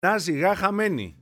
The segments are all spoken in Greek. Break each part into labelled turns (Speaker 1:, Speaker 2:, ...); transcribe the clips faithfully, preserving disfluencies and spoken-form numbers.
Speaker 1: Να ζυγά χαμένη.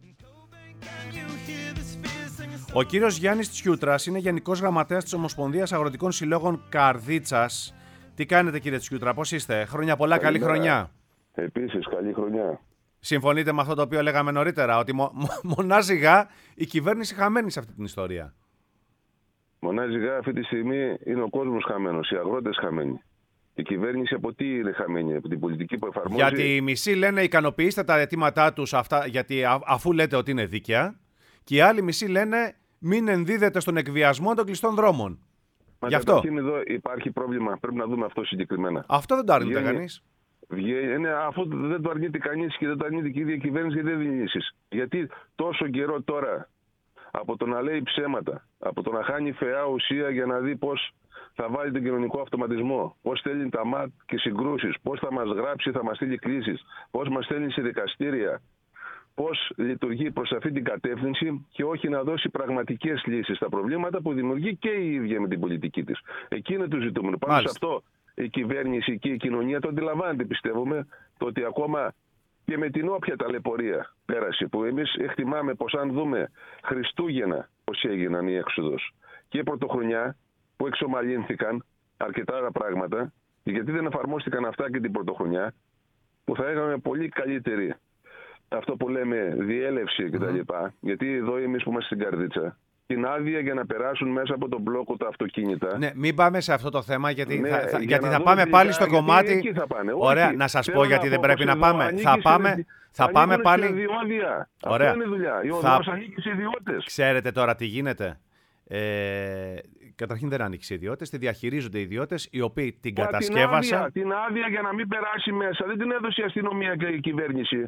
Speaker 1: Ο κύριος Γιάννης Τσιούτρας είναι Γενικός Γραμματέας της Ομοσπονδίας Αγροτικών Συλλόγων Καρδίτσας. Τι κάνετε, κύριε Τσιούτρα, πώς είστε? Χρόνια πολλά, καλή, καλή χρονιά.
Speaker 2: Επίσης, καλή χρονιά.
Speaker 1: Συμφωνείτε με αυτό το οποίο λέγαμε νωρίτερα, ότι μο, μο, μονάζιγα η κυβέρνηση χαμένη σε αυτή την ιστορία?
Speaker 2: Μονάζιγα αυτή τη στιγμή είναι ο κόσμος χαμένος, οι αγρότες χαμένοι. Η κυβέρνηση από τι είναι χαμένη? Από την πολιτική που εφαρμόζει.
Speaker 1: Γιατί οι μισοί λένε ικανοποιήστε τα αιτήματά τους αυτά, γιατί α, αφού λέτε ότι είναι δίκαια, και οι άλλοι μισοί λένε μην ενδίδετε στον εκβιασμό των κλειστών δρόμων.
Speaker 2: Μα
Speaker 1: γι' αυτό
Speaker 2: εδώ υπάρχει πρόβλημα, πρέπει να δούμε αυτό συγκεκριμένα.
Speaker 1: Αυτό δεν το αρνείται κανείς.
Speaker 2: Είναι, αφού δεν το αρνείται κανείς και δεν το αρνείται και η ίδια κυβέρνηση, γιατί δεν δίνει λύσεις. Γιατί τόσο καιρό τώρα από το να λέει ψέματα, από το να χάνει φαιά ουσία για να δει πώς θα βάλει τον κοινωνικό αυτοματισμό, πώς στέλνει τα ΜΑΤ και συγκρούσεις, πώς θα μας γράψει, θα μας στείλει κλήσεις, πώς μας στέλνει σε δικαστήρια, πώς λειτουργεί προς αυτή την κατεύθυνση και όχι να δώσει πραγματικές λύσεις στα προβλήματα που δημιουργεί και η ίδια με την πολιτική της. Εκεί είναι το ζητούμενο. Πάνω σε αυτό η κυβέρνηση και η κοινωνία το αντιλαμβάνεται, πιστεύουμε, το ότι ακόμα και με την όποια ταλαιπωρία πέρασε, που εμείς εκτιμάμε πως αν δούμε Χριστούγεννα πώς έγιναν η έξοδος και πρωτοχρονιά που εξομαλύνθηκαν αρκετά πράγματα, γιατί δεν εφαρμόστηκαν αυτά και την πρωτοχρονιά, που θα είχαμε πολύ καλύτερη αυτό που λέμε διέλευση κτλ. Mm-hmm. Γιατί εδώ εμείς που είμαστε στην Καρδίτσα, την άδεια για να περάσουν μέσα από τον μπλόκο τα αυτοκίνητα.
Speaker 1: Ναι, μην πάμε σε αυτό το θέμα, γιατί
Speaker 2: ναι,
Speaker 1: θα, θα,
Speaker 2: για
Speaker 1: γιατί θα
Speaker 2: δούμε
Speaker 1: πάμε
Speaker 2: τελικά,
Speaker 1: πάλι στο κομμάτι.
Speaker 2: Εκεί θα πάνε.
Speaker 1: Ωραία,
Speaker 2: όχι,
Speaker 1: να σας πω γιατί
Speaker 2: να
Speaker 1: δεν
Speaker 2: πω
Speaker 1: πρέπει να
Speaker 2: εδώ,
Speaker 1: πάμε. Θα πάμε, σε, θα πάμε πάλι.
Speaker 2: Σε διόδια.
Speaker 1: Ωραία.
Speaker 2: Αυτό είναι η δουλειά. Η
Speaker 1: θα...
Speaker 2: οδός ανήκει σε ιδιώτες.
Speaker 1: Ξέρετε τώρα τι γίνεται? Ε, καταρχήν δεν ανήκει σε ιδιώτες, τη διαχειρίζονται οι ιδιώτες οι οποίοι την Μα, κατασκεύασαν.
Speaker 2: Την άδεια, την άδεια για να μην περάσει μέσα δεν την έδωσε η αστυνομία και η κυβέρνηση.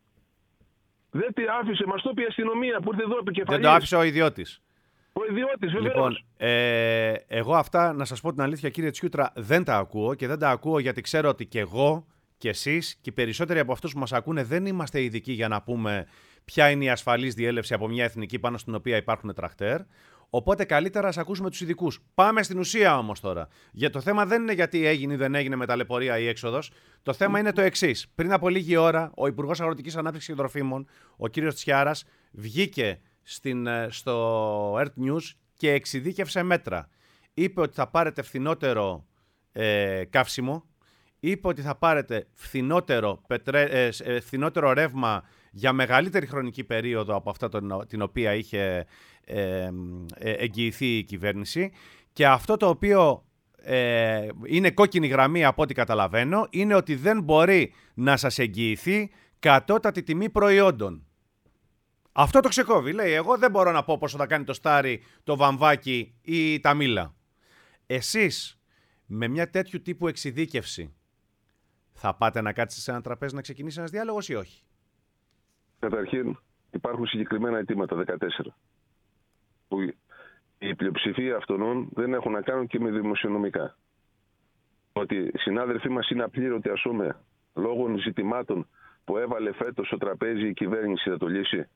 Speaker 2: Δεν τη άφησε, μας το πει η αστυνομία που ήρθε εδώ επικεφαλής.
Speaker 1: Δεν το άφησε ο ιδιώτης.
Speaker 2: Ο ιδιώτης, βεβαίως.
Speaker 1: Λοιπόν, ε, εγώ αυτά, να σας πω την αλήθεια, κύριε Τσιούτρα, δεν τα ακούω και δεν τα ακούω γιατί ξέρω ότι και εγώ και εσείς και οι περισσότεροι από αυτούς που μας ακούνε δεν είμαστε ειδικοί για να πούμε ποια είναι η ασφαλής διέλευση από μια εθνική πάνω στην οποία υπάρχουν τρακτέρ. Οπότε καλύτερα ας ακούσουμε τους ειδικούς. Πάμε στην ουσία όμως τώρα. Για το θέμα δεν είναι γιατί έγινε ή δεν έγινε με ταλαιπωρία η έξοδος. Το θέμα είναι το εξής. Πριν από λίγη ώρα, ο Υπουργός Αγροτικής Ανάπτυξης και Τροφίμων, ο κύριος Τσιάρας, βγήκε στην, στο Earth News και εξειδίκευσε μέτρα. Είπε ότι θα πάρετε φθηνότερο ε, καύσιμο, είπε ότι θα πάρετε φθηνότερο, πετρέ, ε, φθηνότερο ρεύμα για μεγαλύτερη χρονική περίοδο από αυτά τον, την οποία είχε ε, ε, εγγυηθεί η κυβέρνηση, και αυτό το οποίο ε, είναι κόκκινη γραμμή από ό,τι καταλαβαίνω είναι ότι δεν μπορεί να σας εγγυηθεί κατώτατη τιμή προϊόντων. Αυτό το ξεκόβει. Λέει, εγώ δεν μπορώ να πω πόσο θα κάνει το στάρι, το βαμβάκι ή τα μήλα. Εσείς με μια τέτοιου τύπου εξειδίκευση θα πάτε να κάτσετε σε ένα τραπέζι να ξεκινήσει ένας διάλογος ή όχι?
Speaker 2: Καταρχήν υπάρχουν συγκεκριμένα αιτήματα δεκατέσσερα που η πλειοψηφία αυτών δεν έχουν να κάνουν και με δημοσιονομικά. Ότι οι συνάδελφοί μας είναι απλήρωτοι, ας πούμε, λόγω ζητημάτων που έβαλε φέτος στο τραπέζι η κυβέρνηση, θα το λύσει?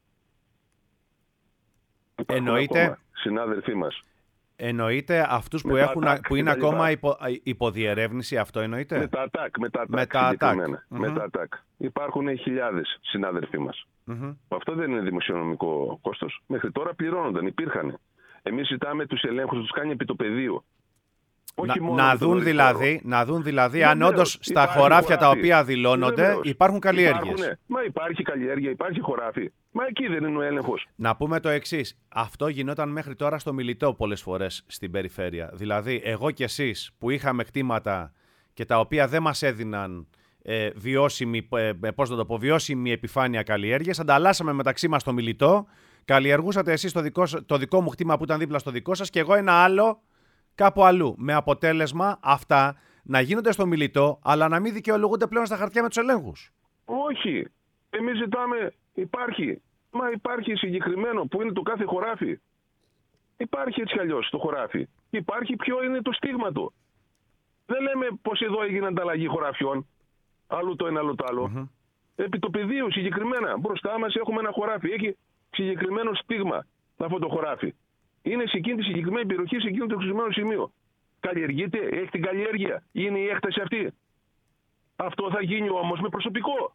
Speaker 1: Εννοείται,
Speaker 2: συνάδελφοί μας.
Speaker 1: Εννοείται αυτούς που, έχουν, που είναι ακόμα υπο, υποδιερεύνηση, αυτό εννοείται?
Speaker 2: Με τα ΑΤΑΚ, με τα
Speaker 1: με
Speaker 2: ΑΤΑΚ,
Speaker 1: τα
Speaker 2: mm-hmm. με τα ΑΤΑΚ. Υπάρχουν χιλιάδες συνάδελφοί μας.
Speaker 1: Mm-hmm.
Speaker 2: Αυτό δεν είναι δημοσιονομικό κόστος. Μέχρι τώρα πληρώνονταν, υπήρχαν. Εμείς ζητάμε τους ελέγχους, τους κάνει επί το πεδίο.
Speaker 1: Να, να, δουν δηλαδή, να δουν δηλαδή αν όντως στα χωράφια τα οποία δηλώνονται Βεβαίως. υπάρχουν καλλιέργειες.
Speaker 2: Υπάρχουν, μα υπάρχει καλλιέργεια, υπάρχει χωράφι. Μα εκεί δεν είναι ο έλεγχος.
Speaker 1: Να πούμε το εξής. Αυτό γινόταν μέχρι τώρα στο Μιλιτό πολλές φορές στην περιφέρεια. Δηλαδή, εγώ και εσείς που είχαμε κτήματα και τα οποία δεν μας έδιναν ε, βιώσιμη, ε, πώς να το πω, βιώσιμη επιφάνεια καλλιέργειας, ανταλλάσσαμε μεταξύ μας το Μιλιτό, καλλιεργούσατε εσείς το δικό, το δικό μου κτήμα που ήταν δίπλα στο δικό σας και εγώ ένα άλλο κάπου αλλού. Με αποτέλεσμα αυτά να γίνονται στο Μιλιτό, αλλά να μην δικαιολογούνται πλέον στα χαρτιά με τους ελέγχους.
Speaker 2: Όχι. Εμείς ζητάμε, υπάρχει. Μα υπάρχει συγκεκριμένο που είναι το κάθε χωράφι. Υπάρχει έτσι κι αλλιώς το χωράφι. Υπάρχει ποιο είναι το στίγμα του. Δεν λέμε πως εδώ έγινε ανταλλαγή χωράφιων. Αλλού το ένα, αλλού το άλλο. Mm-hmm. Επί το πεδίο συγκεκριμένα. Μπροστά μας έχουμε ένα χωράφι. Έχει συγκεκριμένο στίγμα αυτό το χωράφι. Είναι σε εκείνη τη συγκεκριμένη περιοχή, σε εκείνο το εξωτερικό σημείο. Καλλιεργείται, έχει την καλλιέργεια. Είναι η έκταση αυτή. Αυτό θα γίνει όμως με προσωπικό.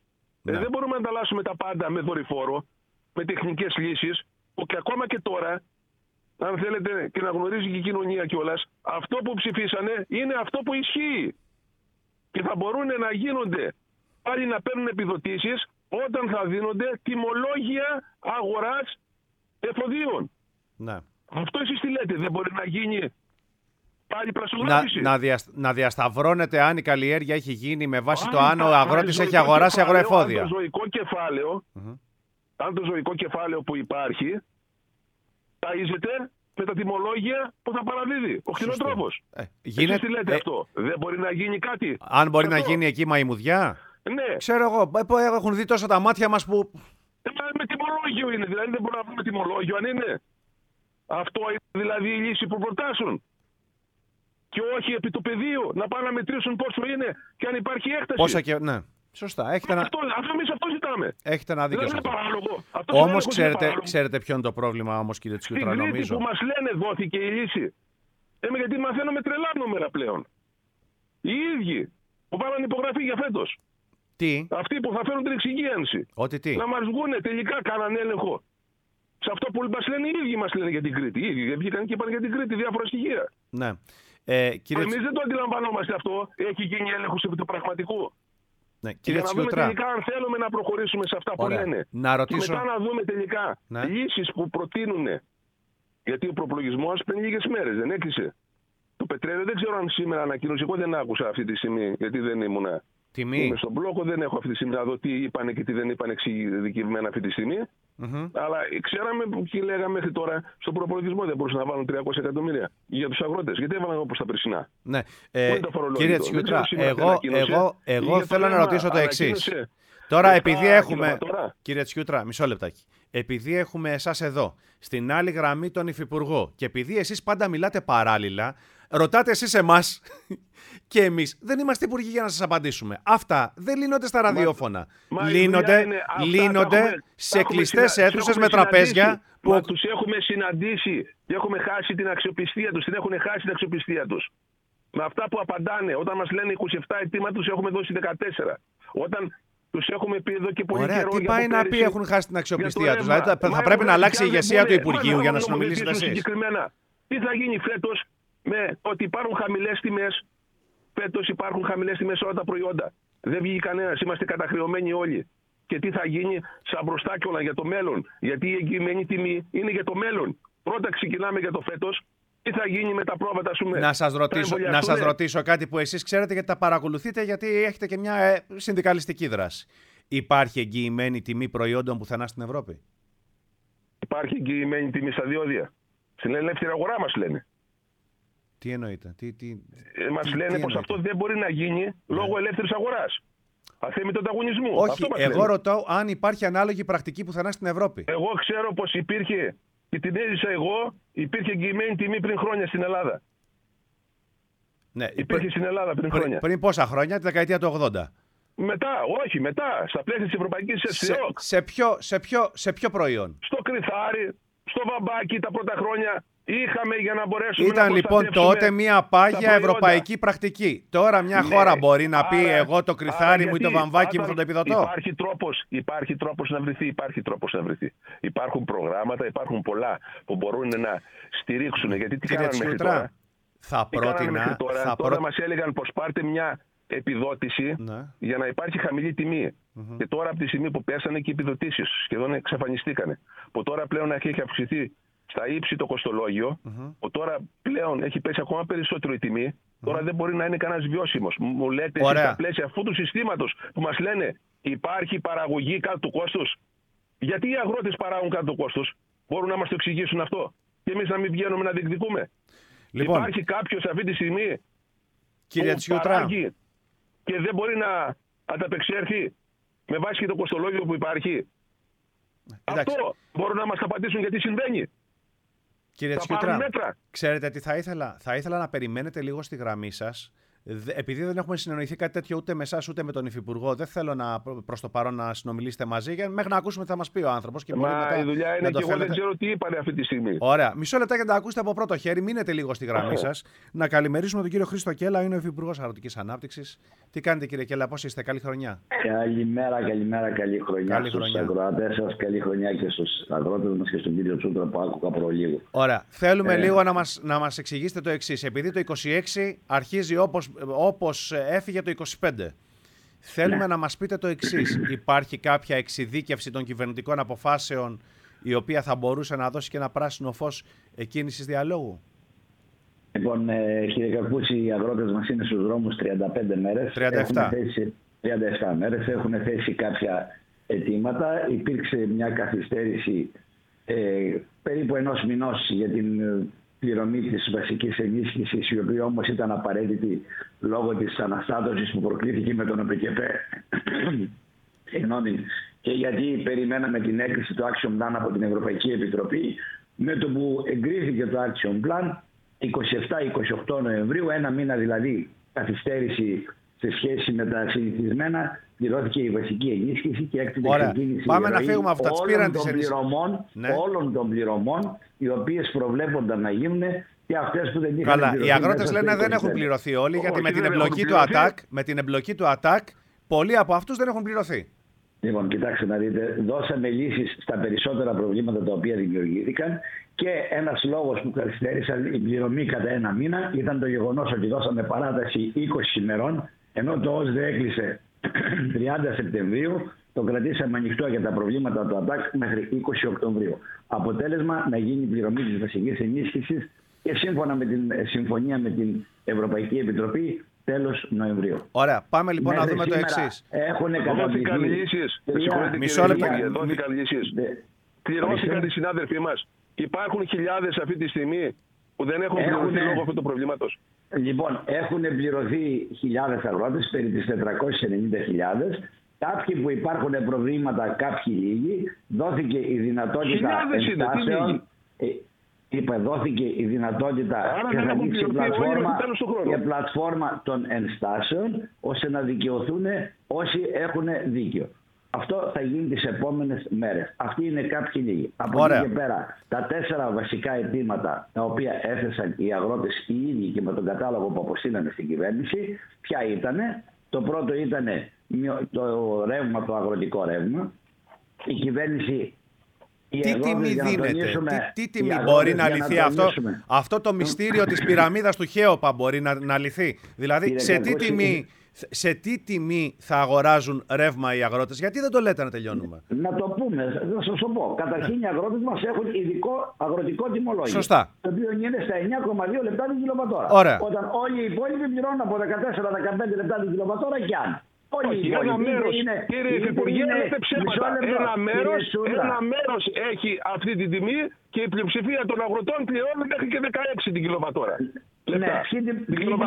Speaker 2: Ε, δεν μπορούμε να ανταλλάσσουμε τα πάντα με δορυφόρο, με τεχνικές λύσεις, που και ακόμα και τώρα, αν θέλετε και να γνωρίζει και η κοινωνία κιόλας, αυτό που ψηφίσανε είναι αυτό που ισχύει. Και θα μπορούν να γίνονται πάλι να παίρνουν επιδοτήσεις όταν θα δίνονται τιμολόγια αγοράς εφοδίων.
Speaker 1: Ναι.
Speaker 2: Αυτό εσείς τι λέτε, δεν μπορεί να γίνει πάλι πρασινογράφηση?
Speaker 1: Να, να, δια, να διασταυρώνεται αν η καλλιέργεια έχει γίνει με βάση αν, το αν ο αγρότης έχει αγοράσει αγροεφόδια.
Speaker 2: Αν το ζωικό κεφάλαιο, mm-hmm. αν το ζωικό κεφάλαιο που υπάρχει ταΐζεται με τα τιμολόγια που θα παραδίδει ο κτηνοτρόφος. Ε, γίνεται... Εσείς τι λέτε ε... αυτό, δεν μπορεί να γίνει κάτι?
Speaker 1: Αν μπορεί
Speaker 2: αυτό.
Speaker 1: Να γίνει εκεί μαϊμουδιά.
Speaker 2: Ναι.
Speaker 1: Ξέρω εγώ, έχουν δει τόσο τα μάτια μας που...
Speaker 2: Ε, με τιμολόγιο είναι, δηλαδή δεν μπορούμε να πούμε τιμολόγιο αν είναι. Αυτό είναι δηλαδή η λύση που προτάσουν. Και όχι επί του πεδίου, να πάνε να μετρήσουν πόσο είναι και αν υπάρχει έκταση.
Speaker 1: Πόσα και... Ναι. Σωστά. Έχετε να...
Speaker 2: αυτό, αυτό εμείς αυτό ζητάμε.
Speaker 1: Έχετε ένα δίκιο.
Speaker 2: Δεν είναι παράλογο.
Speaker 1: Όμως ξέρετε, ξέρετε ποιο είναι το πρόβλημα όμως, κύριε Τσιούτρα, νομίζω.
Speaker 2: Στην Κρήτη που μας λένε δόθηκε η λύση. Έμε γιατί μαθαίνουμε τρελά νούμερα πλέον. Οι ίδιοι που βάλαν υπογραφή για φέτος.
Speaker 1: Τι?
Speaker 2: Αυτοί που θα φέρουν την εξυγίανση.
Speaker 1: Ότι τι?
Speaker 2: Να μας βγούνε τελικά κάναν έλεγχο. Σε αυτό που μας λένε οι ίδιοι μας λένε για την Κρήτη. Οι ίδιοι βγήκαν και είπαν για την Κρήτη διάφορα στοιχεία.
Speaker 1: Ναι. Ε, κύριε...
Speaker 2: Εμείς δεν το αντιλαμβανόμαστε αυτό. Έχει γίνει έλεγχος επί του πραγματικού.
Speaker 1: Ναι, κύριε
Speaker 2: για να δούμε τελικά αν θέλουμε να προχωρήσουμε σε αυτά Ωραία. Που λένε.
Speaker 1: Να ρωτήσω...
Speaker 2: Και μετά να δούμε τελικά ναι. λύσεις που προτείνουν. Γιατί ο προπλογισμός πριν λίγες μέρες δεν έκλεισε. Το πετρέλαιο δεν ξέρω αν σήμερα ανακοίνωσε. Εγώ δεν άκουσα αυτή τη στιγμή γιατί δεν ήμουνα.
Speaker 1: Τιμή.
Speaker 2: Είμαι στον μπλόκο, δεν έχω αυτή τη στιγμή να δω τι είπανε και τι δεν είπαν εξειδικευμένα αυτή τη στιγμή. Mm-hmm. Αλλά ξέραμε και λέγαμε μέχρι τώρα στον προπολογισμό δεν μπορούσαν να βάλουν τριακόσια εκατομμύρια για τους αγρότες. Γιατί έβαλαν όπως τα περσινά.
Speaker 1: Ναι. Ε, κύριε Τσιούτρα, εγώ, εγώ, εγώ θέλω να ρωτήσω το εξής. Τώρα, επειδή έχουμε. Κύριε Τσιούτρα, μισό λεπτάκι. Επειδή έχουμε εσάς εδώ, στην άλλη γραμμή τον υφυπουργό και επειδή εσείς πάντα μιλάτε παράλληλα, ρωτάτε εσείς εμάς και εμείς δεν είμαστε υπουργοί για να σας απαντήσουμε. Αυτά δεν λύνονται στα ραδιόφωνα. Μα, λύνονται είναι, λύνονται έχουμε, σε κλειστές συνα... αίθουσες με τραπέζια. Που...
Speaker 2: Μα τους έχουμε συναντήσει και έχουμε χάσει την αξιοπιστία τους. Την έχουν χάσει την αξιοπιστία τους. Με αυτά που απαντάνε. Όταν μας λένε είκοσι επτά αιτήματα τους έχουμε δώσει δεκατέσσερα. Όταν τους έχουμε πει εδώ και πολύ
Speaker 1: Ωραία,
Speaker 2: καιρό.
Speaker 1: Τι
Speaker 2: για
Speaker 1: πάει να
Speaker 2: πέρυσι,
Speaker 1: πει έχουν χάσει την αξιοπιστία τους. Δηλαδή θα
Speaker 2: μα
Speaker 1: πρέπει να αλλάξει η ηγεσία
Speaker 2: μπορεί,
Speaker 1: του Υπουργείου για να συνομιλήσετε εσείς.
Speaker 2: Συγκεκριμένα, τι θα γίνει φέτος με ότι υπάρχουν χαμηλές τιμές. Φέτος υπάρχουν χαμηλές τιμές σε όλα τα προϊόντα. Δεν βγήκε κανένας, είμαστε καταχρεωμένοι όλοι. Και τι θα γίνει σαν μπροστά κιόλα για το μέλλον. Γιατί η εγγυημένη τιμή είναι για το μέλλον. Πρώτα ξεκινάμε για το φέτος. Τι θα γίνει με τα πρόβατα, ας πούμε.
Speaker 1: Να σας ρωτήσω, να σας ρωτήσω κάτι που εσείς ξέρετε γιατί τα παρακολουθείτε, γιατί έχετε και μια ε, συνδικαλιστική δράση. Υπάρχει εγγυημένη τιμή προϊόντων πουθενά στην Ευρώπη?
Speaker 2: Υπάρχει εγγυημένη τιμή στα διόδια. Στην ελεύθερη αγορά μας λένε.
Speaker 1: Τι εννοείτε? Τι, τι,
Speaker 2: ε, μας
Speaker 1: τι,
Speaker 2: λένε
Speaker 1: τι
Speaker 2: πως αυτό δεν μπορεί να γίνει ναι. λόγω ελεύθερης αγοράς. Αθέμητο ανταγωνισμού.
Speaker 1: Όχι, εγώ λένε. Ρωτάω αν υπάρχει ανάλογη πρακτική πουθενά στην Ευρώπη.
Speaker 2: Εγώ ξέρω πως υπήρχε και την έζησα εγώ, υπήρχε εγγυημένη τιμή πριν χρόνια στην Ελλάδα.
Speaker 1: Ναι,
Speaker 2: υπήρχε πριν, στην Ελλάδα πριν χρόνια.
Speaker 1: Πριν, πριν πόσα χρόνια, τη δεκαετία του ογδόντα.
Speaker 2: Μετά, όχι, μετά, στα πλαίσια της Ευρωπαϊκής ΕΣΥΟΚ.
Speaker 1: Σε, σε, ποιο, σε, ποιο, σε ποιο προϊόν?
Speaker 2: Στο κρυθάρι, στο βαμπάκι τα πρώτα χρόνια. Είχαμε για να μπορέσουμε
Speaker 1: Ήταν
Speaker 2: να
Speaker 1: λοιπόν τότε μια πάγια ευρωπαϊκή πρακτική. Τώρα μια ναι, χώρα μπορεί να πει άρα, εγώ το κρυθάρι μου ή το βαμβάκι μου θα το επιδοτώ.
Speaker 2: Υπάρχει τρόπος, υπάρχει τρόπος να βρεθεί, υπάρχει τρόπος να βρεθεί. Υπάρχουν προγράμματα, υπάρχουν πολλά που μπορούν να στηρίξουν. Γιατί τι κάνανε μέχρι τώρα.
Speaker 1: Θα πρότεινα.
Speaker 2: Τώρα,
Speaker 1: θα
Speaker 2: τώρα
Speaker 1: πρό...
Speaker 2: μας έλεγαν πως πάρτε μια επιδότηση ναι. για να υπάρχει χαμηλή τιμή. Mm-hmm. Και τώρα από τη στιγμή που πέσανε και οι επιδοτήσεις σχεδόν εξαφανιστήκανε. Που τώρα πλέον έχει αυξηθεί στα ύψη το κοστολόγιο, mm-hmm. που τώρα πλέον έχει πέσει ακόμα περισσότερο η τιμή, mm-hmm. τώρα δεν μπορεί να είναι κανένας βιώσιμος. Μου λέτε εσείς στα πλαίσια αυτού του συστήματος που μας λένε υπάρχει παραγωγή κάτω του κόστους. Γιατί οι αγρότες παράγουν κάτω του κόστους? Μπορούν να μας το εξηγήσουν αυτό? Και εμείς να μην βγαίνουμε να διεκδικούμε. Λοιπόν, υπάρχει κάποιος αυτή τη στιγμή
Speaker 1: κύριε
Speaker 2: που
Speaker 1: Τσιούτρα,
Speaker 2: παράγει και δεν μπορεί να ανταπεξέλθει με βάση και το κοστολόγιο που υπάρχει? Εντάξει. Αυτό μπορούν να μας απαντήσουν γιατί συμβαίνει.
Speaker 1: Κύριε Τσιούτρα, ξέρετε τι θα ήθελα? Θα ήθελα να περιμένετε λίγο στη γραμμή σας, επειδή δεν έχουμε συνεννοηθεί κάτι τέτοιο ούτε με εσάς ούτε με τον Υφυπουργό, δεν θέλω να, προς το παρόν να συνομιλήσετε μαζί για, μέχρι να ακούσουμε τι θα μας πει ο άνθρωπος. Και
Speaker 2: Μα
Speaker 1: μετά,
Speaker 2: η δουλειά είναι και εγώ δεν ξέρω τι είπανε αυτή τη στιγμή.
Speaker 1: Ωραία. Μισό λεπτά για να τα ακούσετε από πρώτο χέρι. Μείνετε λίγο στη γραμμή σας. Να καλημερίσουμε τον κύριο Χρήστο Κέλλα, είναι ο Υφυπουργός Αγροτικής Ανάπτυξης. Τι κάνετε, κύριε Κέλλα, πώς είστε, καλή χρονιά?
Speaker 3: Καλημέρα, καλημέρα, καλή χρονιά καλή στους αγροατές σας, καλή χρονιά και στους αγρότες μας και στον κύριο Τσούτρα που άκουγα προλίγου.
Speaker 1: Ωραία. Θέλουμε ε... λίγο να μας, να μας εξηγήσετε το εξής. Επειδή το είκοσι έξι αρχίζει όπως, όπως έφυγε το είκοσι πέντε. Θέλουμε ναι. να μας πείτε το εξής. Υπάρχει κάποια εξειδίκευση των κυβερνητικών αποφάσεων η οποία θα μπορούσε να δώσει και ένα πράσινο φως εκκίνησης διαλόγου?
Speaker 3: Λοιπόν, ε, κύριε Κακούση, οι αγρότες μας είναι στους δρόμους τριάντα πέντε μέρες.
Speaker 1: τριάντα επτά.
Speaker 3: Έχουν θέσει, τριάντα επτά μέρες. Έχουν θέσει κάποια αιτήματα. Υπήρξε μια καθυστέρηση ε, περίπου ενός μηνός για την πληρωμή της βασικής ενίσχυσης, η οποία όμως ήταν απαραίτητη λόγω της αναστάτωσης που προκλήθηκε με τον ΟΠΕΚΕΠΕ. Συγγνώμη. Και γιατί περιμέναμε την έγκριση του Action Plan από την Ευρωπαϊκή Επιτροπή, με το που εγκρίθηκε το Action Plan είκοσι επτά είκοσι οκτώ Νοεμβρίου, ένα μήνα δηλαδή καθυστέρηση σε σχέση με τα συνηθισμένα, πληρώθηκε η βασική ενίσχυση και έκτοτε ξεκίνησε
Speaker 1: Πάμε να φύγουμε από τα
Speaker 3: όλων, των πληρωμών, ναι. όλων των πληρωμών, οι οποίες προβλέπονταν να γίνουν και αυτές που δεν είχαν
Speaker 1: Καλά,
Speaker 3: πληρωθεί.
Speaker 1: Οι αγρότες λένε δεν έχουν πληρωθεί όλοι, γιατί με την, εμπλοκή του ΑΤΑΚ, με την εμπλοκή του ΑΤΑΚ, πολλοί από αυτούς δεν έχουν πληρωθεί.
Speaker 3: Λοιπόν, κοιτάξτε να δείτε, δώσαμε λύσεις στα περισσότερα προβλήματα τα οποία δημιουργήθηκαν και ένας λόγος που καθυστέρησαν η πληρωμή κατά ένα μήνα ήταν το γεγονός ότι δώσαμε παράταση είκοσι ημερών, ενώ το ΟΣΔΕ έκλεισε τριάντα Σεπτεμβρίου, το κρατήσαμε ανοιχτό για τα προβλήματα του ΑΤΑΚ μέχρι είκοσι Οκτωβρίου. Αποτέλεσμα να γίνει η πληρωμή της βασικής ενίσχυσης και σύμφωνα με την συμφωνία με την Ευρωπαϊκή Επιτροπή τέλος Νοεμβρίου.
Speaker 1: Ωραία. Πάμε λοιπόν μέχρι να δούμε το εξής.
Speaker 3: Έχουν
Speaker 2: δόθηκαν λύσεις.
Speaker 1: Μισό λεπτό.
Speaker 2: Δόθηκαν λύσεις. Πληρώθηκαν οι συνάδελφοί μας. Υπάρχουν χιλιάδες αυτή τη στιγμή που δεν έχουν πληρωθεί λόγω αυτού του προβλήματος.
Speaker 3: Λοιπόν, έχουν πληρωθεί χιλιάδες αγρότες, περί τις τετρακόσιες ενενήντα χιλιάδες. Κάποιοι που υπάρχουν προβλήματα, κάποιοι λίγοι. Δόθηκε η δυνατότητα ενστάσεων. Είπα, δόθηκε η δυνατότητα
Speaker 2: Άρα
Speaker 3: και θα ανοίξει η πλατφόρμα,
Speaker 2: και
Speaker 3: πλατφόρμα των ενστάσεων, ώστε να δικαιωθούν όσοι έχουν δίκιο. Αυτό θα γίνει τις επόμενες μέρες. Αυτοί είναι κάποιοι λίγοι. Από εκεί και πέρα, τα τέσσερα βασικά αιτήματα τα οποία έθεσαν οι αγρότες οι ίδιοι και με τον κατάλογο που αποστήλανε στην κυβέρνηση, ποια ήτανε? Το πρώτο ήταν το ρεύμα, το αγροτικό ρεύμα. Η κυβέρνηση...
Speaker 1: Τι τιμή δίνεται, τι, τι τιμή μπορεί να λυθεί αυτό, αυτό το μυστήριο της πυραμίδας του Χέοπα μπορεί να, να λυθεί. Δηλαδή σε τι, τιμή, σε τι τιμή θα αγοράζουν ρεύμα οι αγρότες, γιατί δεν το λέτε να τελειώνουμε?
Speaker 3: Να το πούμε, θα σας το πω. Καταρχήν οι αγρότες μας έχουν ειδικό αγροτικό τιμολόγιο.
Speaker 1: Σωστά.
Speaker 3: Το οποίο είναι στα εννιά κόμμα δύο λεπτά την κιλοβατόρα.
Speaker 1: Ωραία.
Speaker 3: Όταν όλοι οι υπόλοιποι πληρώνουν από δεκατέσσερα με δεκαπέντε λεπτά την κιλοβατόρα και αν.
Speaker 2: Όχι, ένα μέρος, κύριε Υφυπουργέ, λέτε ψέματα. Ένα μέρος, ένα μέρος έχει αυτή τη τιμή και η πλειοψηφία των αγροτών πληρώνουν μέχρι και δεκαέξι την κιλοβατόρα.
Speaker 3: Ναι, ποιοι την,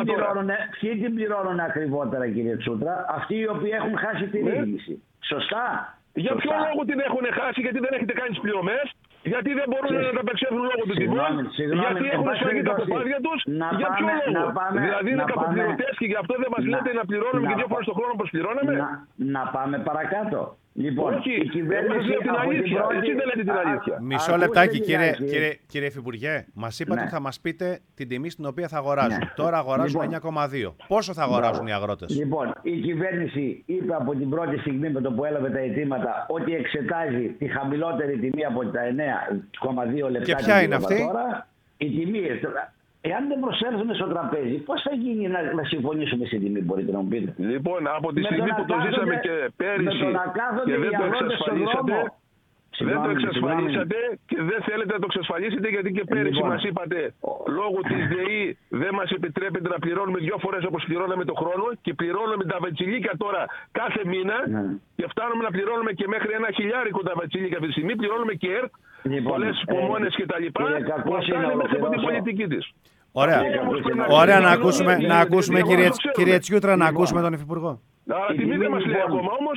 Speaker 3: ποιοι την πληρώνουν ακριβότερα, κύριε Τσούτρα? Αυτοί οι οποίοι έχουν χάσει τη ρύθμιση. Σωστά.
Speaker 2: Για ποιο λόγο την έχουν χάσει? Γιατί δεν έχετε κάνει τις πληρωμές? Γιατί δεν μπορούν να τα απεξέλθουν λόγω του τιμών? Γιατί έχουν σφαγεί τα κοπάδια τους? Για ποιο λόγο? Δηλαδή είναι κακοπληρωτές και γι' αυτό δεν μας λέτε να πληρώνουμε και δύο φορές το χρόνο όπως πληρώναμε?
Speaker 3: Να πάμε παρακάτω. Λοιπόν,
Speaker 2: όχι,
Speaker 3: η κυβέρνηση
Speaker 2: την αλήθεια. Εσύ δεν λέτε την αλήθεια.
Speaker 1: Μισό λεπτάκι, κύριε, κύριε, κύριε Υφυπουργέ. Μας είπατε ναι. ότι θα μας πείτε την τιμή στην οποία θα αγοράζουν. Ναι. Τώρα αγοράζουν λοιπόν, εννιά κόμμα δύο. Πόσο θα αγοράζουν μπράβο. οι αγρότες?
Speaker 3: Λοιπόν, η κυβέρνηση είπε από την πρώτη στιγμή με το που έλαβε τα αιτήματα ότι εξετάζει τη χαμηλότερη τιμή από τα εννιά κόμμα δύο λεπτά.
Speaker 1: Και ποια είναι αυτή?
Speaker 3: Τώρα, η τιμή. Εάν δεν προσέλθουμε στο τραπέζι, πώς θα γίνει να, να συμφωνήσουμε στην τιμή, μπορείτε να μου πείτε?
Speaker 2: Λοιπόν, από τη στιγμή που το ζήσαμε και πέρυσι και δεν το εξασφαλίσατε, δεν το εξασφαλίσατε και δεν θέλετε να το εξασφαλίσετε, γιατί και πέρυσι λοιπόν, μας είπατε λόγω της ΔΕΗ δεν μας επιτρέπεται να πληρώνουμε δύο φορές όπως πληρώναμε το χρόνο και πληρώνουμε τα βατσιλίκια τώρα κάθε μήνα ναι. και φτάνουμε να πληρώνουμε και μέχρι ένα χιλιάρικο τα βατσιλίκια αυτή τη στιγμή, πληρώνουμε και ΕΡΤ, λοιπόν, πολλές υπομόνες ε, κτλ. Που αυτά είναι μέσα από την πολιτική της.
Speaker 1: Ωραία, Ωραία να ακούσουμε, να ακούσουμε κύριε, κύριε Τσιούτρα, να ακούσουμε τον Υφυπουργό.
Speaker 2: Αλλά η τιμή δεν μας λέει ακόμα όμως.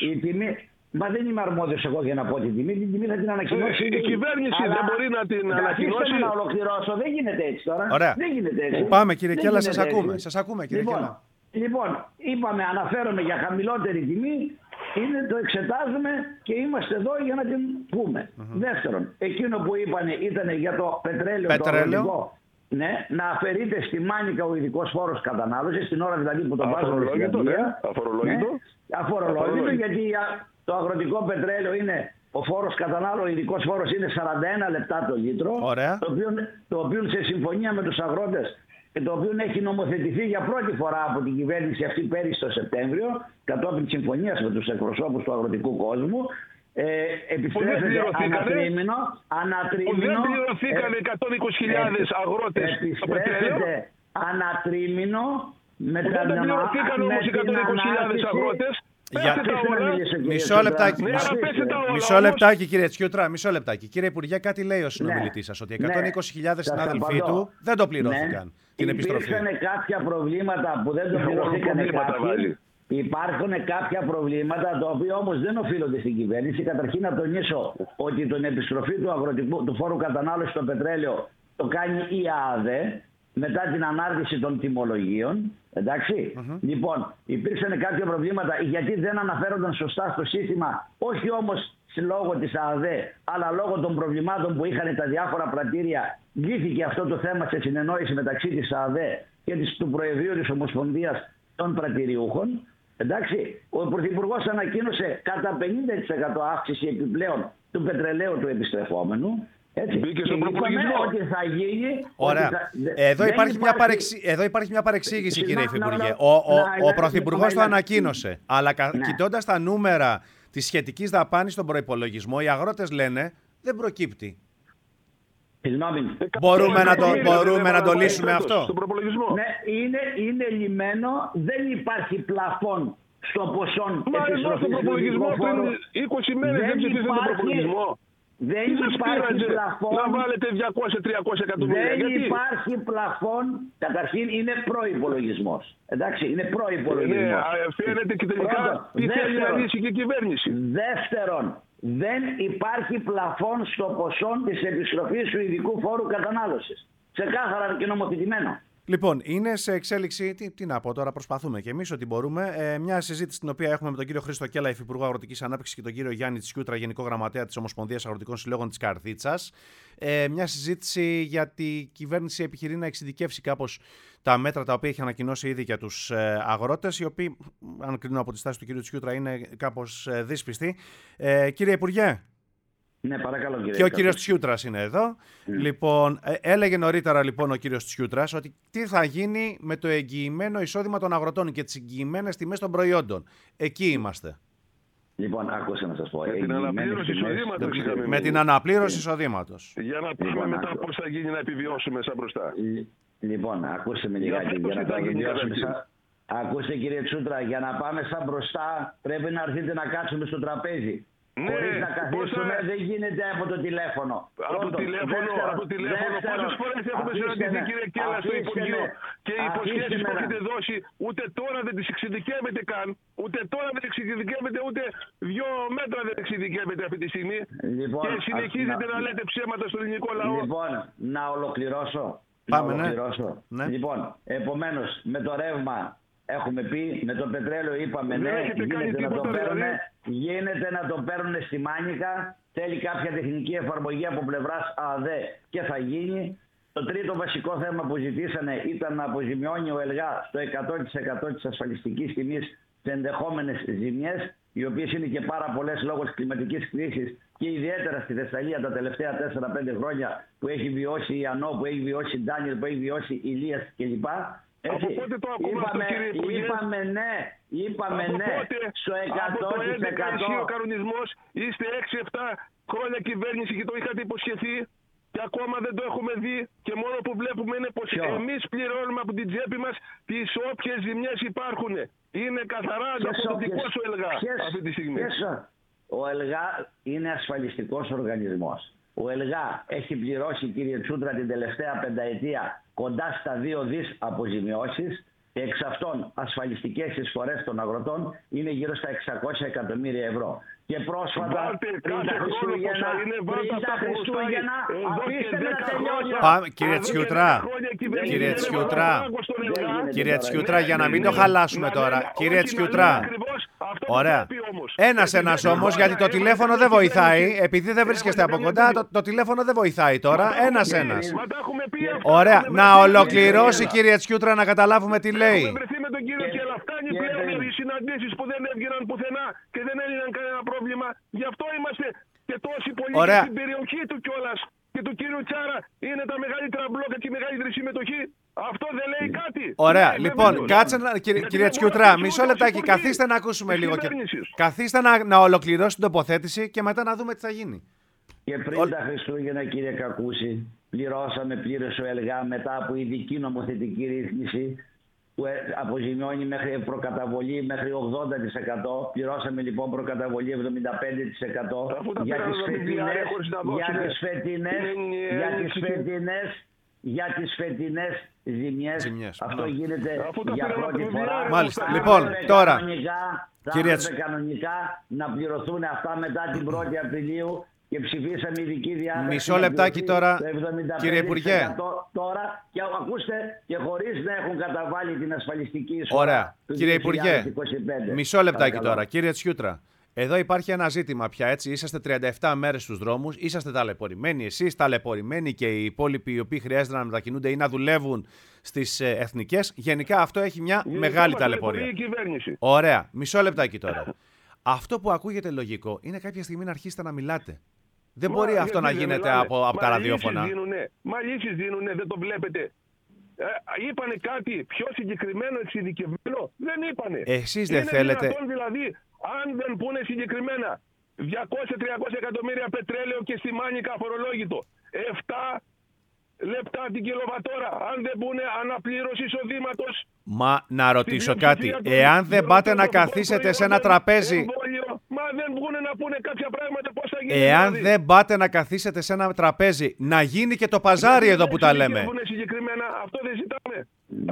Speaker 3: Μα δεν είμαι αρμόδιος εγώ για να πω την τιμή. Την τιμή θα την ανακοινώσει.
Speaker 2: Η κυβέρνηση αλλά δεν μπορεί να την ανακοινώσει.
Speaker 3: Να ολοκληρώσω. Δεν γίνεται έτσι τώρα.
Speaker 1: Ωραία.
Speaker 3: Δεν γίνεται έτσι.
Speaker 1: Πάμε κύριε Κέλλα, σας ακούμε. Σας ακούμε κύριε
Speaker 3: λοιπόν,
Speaker 1: Κέλλα.
Speaker 3: Λοιπόν, είπαμε, αναφέρομαι για χαμηλότερη τιμή, είναι, το εξετάζουμε και είμαστε εδώ για να την πούμε. Mm-hmm. Δεύτερον, εκείνο που είπανε ήταν για το πετρέλαιο, πετρέλαιο. το αγροτικό. Ναι, να αφαιρείται στη Μάνικα ο ειδικός φόρος κατανάλωσης, την ώρα δηλαδή που τον βάζουμε στην Αγγλία.
Speaker 2: Αφορολόγητο.
Speaker 3: Ναι, αφορολόγητο, γιατί το αγροτικό πετρέλαιο είναι, ο φόρος κατανάλωσης, ο ειδικός φόρος είναι σαράντα ένα λεπτά το λίτρο.
Speaker 1: Ωραία.
Speaker 3: Το οποίο, το οποίο σε συμφωνία με τους αγρότες και το οποίο έχει νομοθετηθεί για πρώτη φορά από την κυβέρνηση αυτή πέρυσι το Σεπτέμβριο, κατόπιν συμφωνίας με τους εκπροσώπους του αγροτικού κόσμου, ε, επιστρέφεται ανατρίμηνο, ανατρίμηνο,
Speaker 2: που δεν πληρωθήκαν εκατόν είκοσι χιλιάδες ε, αγρότες
Speaker 3: επιστρέφεται ανατρίμηνο με
Speaker 2: δεν
Speaker 3: τα
Speaker 2: δεν πληρωθήκαν όμως εκατόν είκοσι χιλιάδες αγρότες.
Speaker 1: Για... Μισό λεπτάκι, μισό, μισό λεπτάκι κύριε Τσιούτρα, μισό λεπτάκι. Κύριε Υπουργέ, κάτι λέει ο συνομιλητής σας, ότι εκατόν είκοσι χιλιάδες ναι, συνάδελφοί του δεν το πληρώθηκαν, ναι, την επιστροφή.
Speaker 3: Υπήρχαν κάποια προβλήματα που δεν το πληρώθηκαν κάποιοι. Υπάρχουν κάποια προβλήματα τα οποία όμως δεν οφείλονται στην κυβέρνηση. Καταρχήν να τονίσω ότι την επιστροφή του, αγροτικού, του φόρου κατανάλωσης στο πετρέλαιο το κάνει η ΑΔΕ μετά την ανάρτηση των τιμολογίων. Εντάξει. Mm-hmm. Λοιπόν, υπήρξαν κάποια προβλήματα γιατί δεν αναφέρονταν σωστά στο σύστημα, όχι όμως λόγω της ΑΔΕ, αλλά λόγω των προβλημάτων που είχαν τα διάφορα πρατήρια. Λύθηκε αυτό το θέμα σε συνεννόηση μεταξύ της ΑΔΕ και της, του Προεδρείου της Ομοσπονδίας των Πρατηριούχων. Εντάξει, ο Πρωθυπουργός ανακοίνωσε κατά πενήντα τοις εκατό αύξηση επιπλέον του πετρελαίου του επιστρεφόμενου. Έτσι.
Speaker 2: Μπήκε στον προπολογισμό.
Speaker 3: Ότι θα γίνει.
Speaker 1: Ωραία.
Speaker 3: Θα...
Speaker 1: Εδώ, υπάρχει μια παρεξή... Εδώ υπάρχει μια παρεξήγηση, Συνα... κύριε Υφυπουργέ. Ο, ο, ο, ο Πρωθυπουργός το ανακοίνωσε. Αλλά κα... ναι. κοιτώντας τα νούμερα της σχετικής δαπάνης στον προϋπολογισμό, οι αγρότες λένε δεν προκύπτει. Μπορούμε να το, μπορούμε να το λύσουμε αυτό.
Speaker 3: Ναι, είναι, είναι λιμένο, δεν υπάρχει πλαφόν στο ποσό
Speaker 2: επιστροφής του προπολογισμού. είκοσι μέρες δεν ψηφίσατε τον προπολογισμό.
Speaker 3: Δεν υπάρχει πλαφόν.
Speaker 2: Να βάλετε διακόσια με τριακόσια εκατομμύρια.
Speaker 3: Δεν
Speaker 2: γιατί?
Speaker 3: υπάρχει πλαφόν. Καταρχήν είναι προϋπολογισμός. Εντάξει, είναι προϋπολογισμός.
Speaker 2: Ναι, φαίνεται και τελικά τι θέλει να λύσει και η κυβέρνηση.
Speaker 3: Δεύτερον, δεν υπάρχει πλαφόν στο ποσό της επιστροφής του ειδικού φόρου κατανάλωσης. Ξεκάθαρα και νομοθετημένο.
Speaker 1: Λοιπόν, είναι σε εξέλιξη, τι, τι να πω τώρα, προσπαθούμε και εμείς ότι μπορούμε. Ε, μια συζήτηση την οποία έχουμε με τον κύριο Χρήστο Κέλλα, Υφυπουργό Αγροτικής Ανάπτυξης, και τον κύριο Γιάννη Τσιούτρα, Γενικό Γραμματέα της Ομοσπονδίας Αγροτικών Συλλόγων της Καρδίτσας. Ε, μια συζήτηση γιατί η κυβέρνηση επιχειρεί να εξειδικεύσει κάπως τα μέτρα τα οποία έχει ανακοινώσει ήδη για τους ε, αγρότες, οι οποίοι, αν κρίνω από τη στάση του κύριου Τσιούτρα, είναι κάπως ε, δύσπιστοι. Ε, κύριε Υπουργέ.
Speaker 3: Ναι, παρακαλώ, κύριε.
Speaker 1: Και ο κύριος Τσιούτρας είναι εδώ. Mm. Λοιπόν, ε, έλεγε νωρίτερα λοιπόν ο κύριος Τσιούτρας ότι τι θα γίνει με το εγγυημένο εισόδημα των αγροτών και τις εγγυημένες τιμές των προϊόντων. Εκεί είμαστε.
Speaker 3: Λοιπόν, άκουσα να σας πω.
Speaker 2: Με την αναπλήρωση εισοδήματος.
Speaker 1: Με την αναπλήρωση εισοδήματος.
Speaker 2: Για να πούμε λοιπόν, μετά πώς θα γίνει να επιβιώσουμε σαν μπροστά.
Speaker 3: Λοιπόν, ακούστε με λιγάκι. Για να τα επιβιώσουμε σαν... Ακούστε, κύριε Τσιούτρα, για να πάμε σαν μπροστά πρέπει να έρθετε να κάτσουμε στο τραπέζι.
Speaker 2: Ναι,
Speaker 3: χωρίς να καθίσουμε, θα... δεν γίνεται από το τηλέφωνο.
Speaker 2: Από το τηλέφωνο, δεύτερο, από το τηλέφωνο. Πόσες φορές έχουμε συναντηθεί, κύριε Κέλλα, στο Υπουργείο και οι υποσχέσεις που έχετε δώσει, ούτε τώρα δεν τις εξειδικεύετε καν, ούτε τώρα δεν εξειδικεύετε, ούτε δύο μέτρα δεν εξειδικεύετε αυτή τη στιγμή. Λοιπόν, και συνεχίζετε να... να λέτε ψέματα στον ελληνικό λαό.
Speaker 3: Λοιπόν, να ολοκληρώσω.
Speaker 1: Πάμε,
Speaker 3: να ολοκληρώσω.
Speaker 1: Ναι.
Speaker 3: Λοιπόν, επομένως, με το ρεύμα έχουμε πει, με το πετρέλαιο είπαμε ναι, γίνεται να, το παίρνουν, δηλαδή. γίνεται να το παίρνουν στη Μάνικα, θέλει κάποια τεχνική εφαρμογή από πλευράς ΑΔΕ και θα γίνει. Το τρίτο βασικό θέμα που ζητήσανε ήταν να αποζημιώνει ο ΕΛΓΑ στο εκατό τοις εκατό της ασφαλιστικής τιμής σε ενδεχόμενες ζημιές, οι οποίες είναι και πάρα πολλές λόγω της κλιματικής κρίσης και ιδιαίτερα στη Θεσσαλία τα τελευταία τέσσερα πέντε χρόνια που έχει βιώσει η Ανώ, που έχει βιώσει η Ντάνιελ, που έχει βιώσει η Ηλίας κλπ.
Speaker 2: Από πότε το ακούμε
Speaker 3: είπαμε,
Speaker 2: αυτό, κύριε Υπουργέ?
Speaker 3: Είπαμε ναι, είπαμε
Speaker 2: από
Speaker 3: ναι,
Speaker 2: πότε,
Speaker 3: στο εκατό τοις εκατό.
Speaker 2: Από το έντεκα ο κανονισμός, είστε έξι εφτά χρόνια κυβέρνηση και το είχατε υποσχεθεί και ακόμα δεν το έχουμε δει και μόνο που βλέπουμε είναι πως Ποιο? εμείς πληρώνουμε από την τσέπη μας τις όποιες ζημιές υπάρχουν. Είναι καθαρά ανταποδοτικός ο ΕΛΓΑ αυτή τη στιγμή.
Speaker 3: Ο ΕΛΓΑ είναι ασφαλιστικός οργανισμός. Ο ΕΛΓΑ έχει πληρώσει, κύριε Τσούτρα, την τελευταία πενταετία κοντά στα δύο δις αποζημιώσεις. Εξ αυτών ασφαλιστικές εισφορές των αγροτών είναι γύρω στα εξακόσια εκατομμύρια ευρώ. Και πρόσφατα
Speaker 2: Βάλτε
Speaker 3: πριν τα Χριστούγεννα, πριν τα Χριστούγεννα, αφήστε με να τελειώσω.
Speaker 1: Πάμε, κύριε Τσιούτρα, κύριε Τσιούτρα, κύριε Τσιούτρα, για να μην το χαλάσουμε τώρα. Κύριε Τσιούτρα, ωραία. Ένας ένας όμως, γιατί το τηλέφωνο δεν βοηθάει, επειδή δεν βρίσκεστε από κοντά, το, το τηλέφωνο δεν βοηθάει τώρα. Ένας ένας. Ωραία, να ολοκληρώσει κύριε Τσιούτρα, να καταλάβουμε τι λέει.
Speaker 2: Έχουμε βρεθεί με τον κύριο Κελαφτάνη πλέον οι συναντήσεις που δεν έβγαιναν πουθενά και δεν έλυναν κανένα πρόβλημα. Γι' αυτό είμαστε και τόσοι πολλοί στην περιοχή του κιόλας. Και του κύριου Τσάρα είναι τα μεγαλύτερα μπλόκα και η μεγαλύτερη συμμετοχή. Αυτό δεν λέει κάτι.
Speaker 1: Ωραία, ναι, λοιπόν, κάτσε να. Κύριε, κύριε Τσιούτρα, μισό λεπτάκι, καθίστε να ακούσουμε λίγο. Και, καθίστε να, να ολοκληρώσει την τοποθέτηση και μετά να δούμε τι θα γίνει.
Speaker 3: Και πριν Ο... τα Χριστούγεννα, κύριε Κακούση, πληρώσαμε πλήρως ο ΕΛΓΑ μετά από ειδική νομοθετική ρύθμιση που αποζημιώνει μέχρι προκαταβολή μέχρι ογδόντα τοις εκατό. Πληρώσαμε λοιπόν προκαταβολή εβδομήντα πέντε τοις εκατό για τις φετινές, για τις φετινές, για τις φετινές, για τις φετινές ζημιές. ζημιές. Αυτό γίνεται για πρώτη φορά.
Speaker 1: Μάλιστα. Λοιπόν, τώρα,
Speaker 3: θα έπρεπε κανονικά να πληρωθούν αυτά μετά την πρώτη Απριλίου. Και ψηφίσαμε ειδική διάταξη.
Speaker 1: Μισό λεπτάκι τώρα, κύριε Υπουργέ.
Speaker 3: Τώρα, και ακούστε, και χωρίς να έχουν καταβάλει την ασφαλιστική εισφορά.
Speaker 1: Ωραία. Κύριε Υπουργέ, μισό λεπτάκι τώρα. Κύριε Τσιούτρα, εδώ υπάρχει ένα ζήτημα πια, έτσι. Είσαστε τριάντα επτά μέρες στους δρόμους, είσαστε ταλαιπωρημένοι εσείς, ταλαιπωρημένοι και οι υπόλοιποι οι οποίοι χρειάζεται να μετακινούνται ή να δουλεύουν στις ε, εθνικές. Γενικά αυτό έχει μια Γενικά μεγάλη ταλαιπωρία. Ωραία. Μισό λεπτάκι τώρα. Αυτό που ακούγεται λογικό είναι κάποια στιγμή να αρχίσετε να μιλάτε. Δεν Μα, μπορεί αυτό να γίνεται μιλάνε. από, από τα ραδιόφωνα.
Speaker 2: Μα λύσεις δίνουνε, δεν το βλέπετε. Ε, είπανε κάτι πιο συγκεκριμένο, εξειδικευμένο. Δεν είπανε.
Speaker 1: Εσείς δεν
Speaker 2: είναι
Speaker 1: θέλετε.
Speaker 2: Δυνατόν, δηλαδή, αν δεν πούνε συγκεκριμένα διακόσια με τριακόσια εκατομμύρια πετρέλαιο και στη Μάνικα αφορολόγητο. επτά λεπτά την κιλοβατόρα. Αν δεν πούνε αναπλήρωση εισοδήματος.
Speaker 1: Μα να ρωτήσω κάτι. Εάν δεν πάτε να καθίσετε σε ένα τραπέζι.
Speaker 2: Μα δεν βγούνε να πούνε κάποια πράγματα πώς θα γίνει.
Speaker 1: Εάν
Speaker 2: δηλαδή.
Speaker 1: δεν πάτε να καθίσετε σε ένα τραπέζι, να γίνει και το παζάρι εδώ που τα λέμε.
Speaker 2: Συγκεκριμένα, αυτό δεν ζητάμε.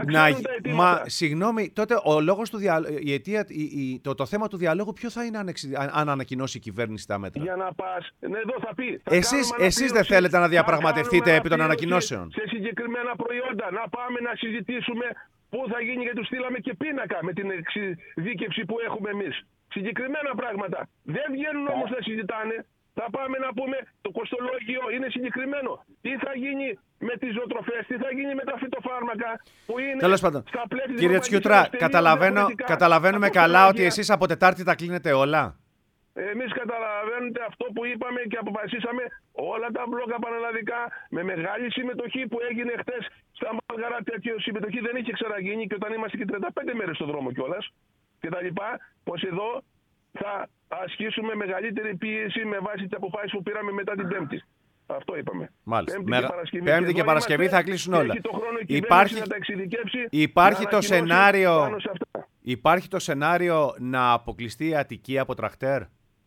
Speaker 1: Να, μα συγγνώμη, τότε ο λόγος του δια, η αιτία, η, η, το, το θέμα του διαλόγου ποιο θα είναι αν, εξ, αν ανακοινώσει η κυβέρνηση τα μέτρα.
Speaker 2: Για να πας, ναι, εδώ θα πει. Θα
Speaker 1: εσείς εσείς δεν θέλετε να διαπραγματευτείτε επί των ανακοινώσεων.
Speaker 2: Σε συγκεκριμένα προϊόντα, να πάμε να συζητήσουμε πού θα γίνει, γιατί του στείλαμε και πίνακα με την εξειδίκευση που έχουμε εμείς. Συγκεκριμένα πράγματα. Δεν βγαίνουν όμως να συζητάνε. Θα πάμε να πούμε το κοστολόγιο είναι συγκεκριμένο. Τι θα γίνει με τις ζωοτροφές, τι θα γίνει με τα φυτοφάρμακα που είναι.
Speaker 1: Τέλος πάντων.
Speaker 2: Στα πλαίσια.
Speaker 1: Κύριε Τσιούτρα, καταλαβαίνω, καταλαβαίνουμε καλά ότι εσείς από Τετάρτη τα κλείνετε όλα.
Speaker 2: Εμείς καταλαβαίνετε αυτό που είπαμε και αποφασίσαμε όλα τα μπλόκα πανελλαδικά με μεγάλη συμμετοχή που έγινε χτες στα Μάλγαρα. Τέτοια συμμετοχή δεν είχε ξαναγίνει και όταν είμαστε και τριάντα πέντε μέρες στον δρόμο κιόλας και τα λοιπά, πως εδώ θα ασκήσουμε μεγαλύτερη πίεση με βάση τις αποφάσεις που πήραμε μετά την Πέμπτη. Αυτό είπαμε.
Speaker 1: Μάλιστα.
Speaker 2: Πέμπτη
Speaker 1: Μεγα...
Speaker 2: και Παρασκευή,
Speaker 1: Πέμπτη και Παρασκευή θα κλείσουν όλα.
Speaker 2: Το
Speaker 1: υπάρχει
Speaker 2: να τα
Speaker 1: υπάρχει,
Speaker 2: να
Speaker 1: το σενάριο... υπάρχει το σενάριο να αποκλειστεί η Αττική από τρακτέρ.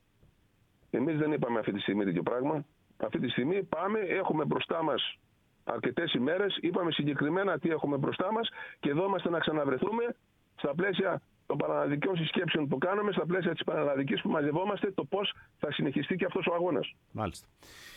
Speaker 2: Εμείς δεν είπαμε αυτή τη στιγμή τέτοιο πράγμα. Αυτή τη στιγμή πάμε, έχουμε μπροστά μας αρκετές ημέρες, είπαμε συγκεκριμένα τι έχουμε μπροστά μας και εδώ είμαστε να ξαναβρεθούμε στα πλαίσια των πανελλαδικών συσκέψεων που κάνουμε, στα πλαίσια της πανελλαδικής που μαζευόμαστε, το πώς θα συνεχιστεί και αυτός ο αγώνας.
Speaker 1: Μάλιστα.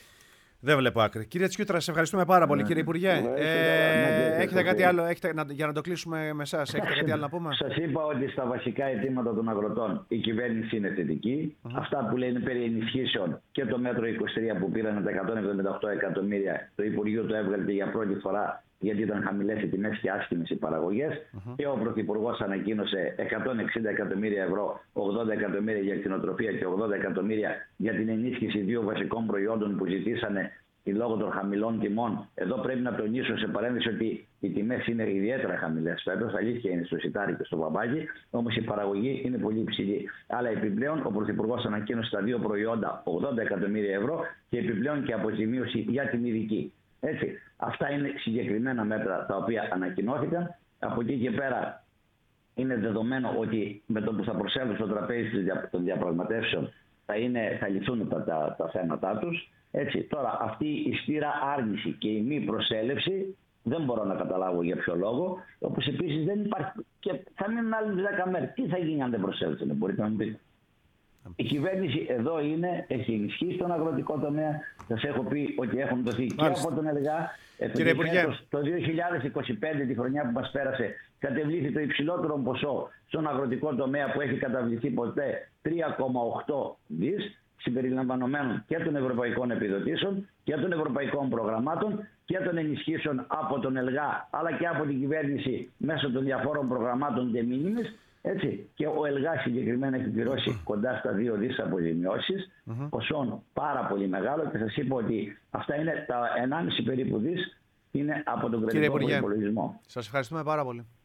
Speaker 1: Δεν βλέπω άκρη. Κύριε Τσιούτρα, σε ευχαριστούμε πάρα πολύ, ναι. Κύριε Υπουργέ. Ναι, ε, ναι, έχετε κάτι άλλο, έχετε, να, για να το κλείσουμε με εσάς, έχετε κάτι άλλο να πούμε?
Speaker 3: Σας είπα ότι στα βασικά αιτήματα των αγροτών η κυβέρνηση είναι θετική. Uh-huh. Αυτά που λένε περί ενισχύσεων και το μέτρο είκοσι τρία που πήραν τα εκατόν εβδομήντα οκτώ εκατομμύρια, το Υπουργείο το έβγαλε για πρώτη φορά γιατί ήταν χαμηλές οι τιμές και άσχημες οι παραγωγές. Uh-huh. Και ο Πρωθυπουργός ανακοίνωσε εκατόν εξήντα εκατομμύρια ευρώ, ογδόντα εκατομμύρια για κτηνοτροφία και ογδόντα εκατομμύρια για την ενίσχυση δύο βασικών προϊόντων που ζητήσανε λόγω των χαμηλών τιμών. Εδώ πρέπει να τονίσω σε παρένθεση ότι οι τιμές είναι ιδιαίτερα χαμηλές φέτος. Αλήθεια είναι στο σιτάρι και στο μπαμπάκι, όμως η παραγωγή είναι πολύ υψηλή. Αλλά επιπλέον ο Πρωθυπουργός ανακοίνωσε τα δύο προϊόντα ογδόντα εκατομμύρια ευρώ και επιπλέον και αποζημίωση για την ειδική. Έτσι, αυτά είναι συγκεκριμένα μέτρα τα οποία ανακοινώθηκαν. Από εκεί και πέρα είναι δεδομένο ότι με το που θα προσέλθουν στο τραπέζι των διαπραγματεύσεων θα, είναι, θα λυθούν τα, τα, τα θέματα τους. Έτσι, τώρα αυτή η στήρα άρνηση και η μη προσέλευση Δεν μπορώ να καταλάβω για ποιο λόγο. Όπως επίσης δεν υπάρχει. Και θα μείνουν άλλοι δέκα μέρες. Τι θα γίνει αν δεν προσέλθουν, μπορείτε να μου πείτε. Η κυβέρνηση εδώ είναι, έχει ενισχύσει τον αγροτικό τομέα. Σας έχω πει ότι έχουν δοθεί και από τον ΕΛΓΑ.
Speaker 1: Κύριε Υπουργέ,
Speaker 3: το δύο χιλιάδες είκοσι πέντε, τη χρονιά που μας πέρασε, κατεβλήθη το υψηλότερο ποσό στον αγροτικό τομέα που έχει καταβληθεί ποτέ, τρία κόμμα οκτώ δις, συμπεριλαμβανομένων και των ευρωπαϊκών επιδοτήσεων και των ευρωπαϊκών προγραμμάτων και των ενισχύσεων από τον ΕΛΓΑ αλλά και από την κυβέρνηση μέσω των διαφόρων προγραμμάτων de minimis. Έτσι, και ο ΕΛΓΑ συγκεκριμένα έχει πληρώσει κοντά στα δύο δις αποζημιώσεις, mm-hmm. ποσόν πάρα πολύ μεγάλο, και σας είπα ότι αυτά είναι τα ενάμιση περίπου δις είναι από τον κρατικό προϋπολογισμό.
Speaker 1: Σας ευχαριστούμε πάρα πολύ.